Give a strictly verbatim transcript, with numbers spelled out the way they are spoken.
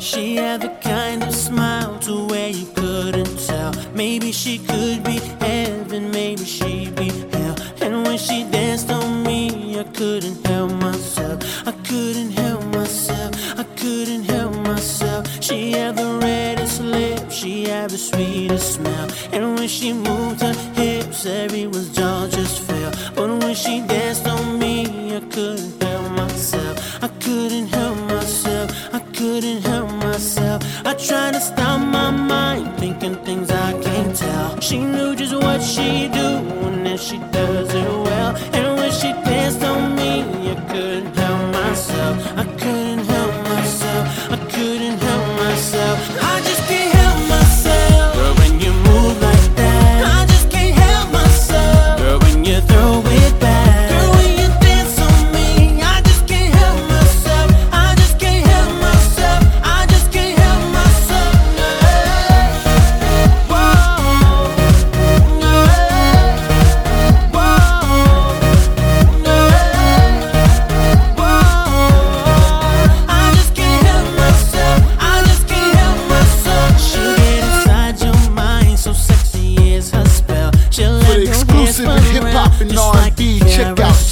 She had the kind of smile to where you couldn't tell. Maybe she could be heaven, maybe she'd be hell. And when she danced on me, I couldn't help myself. I couldn't help myself. I couldn't help myself. She had the reddest lips, she had the sweetest smell. And when she moved her hips, everyone's jaw just fell. But when she danced on me, I couldn't help myself. I couldn't help myself. I couldn't help myself. I tried to stop my mind, thinking things I can't tell. She knew just what she'd do, and then she does it well. And when she danced on me, I couldn't help myself. I couldn't help myself. I couldn't help myself. I just can't help myself. Girl, when you move like that, I just can't help myself. Girl, when you throw it back, girl, when you dance on me, I just can't help myself. I just can't help myself. I just can't help myself. Whoa, whoa, whoa. I just can't help myself. I just can't help myself. She'll get inside your mind, so sexy is her spell. She'll For let the your exclusive hands in hip hop run and just R and B, like check out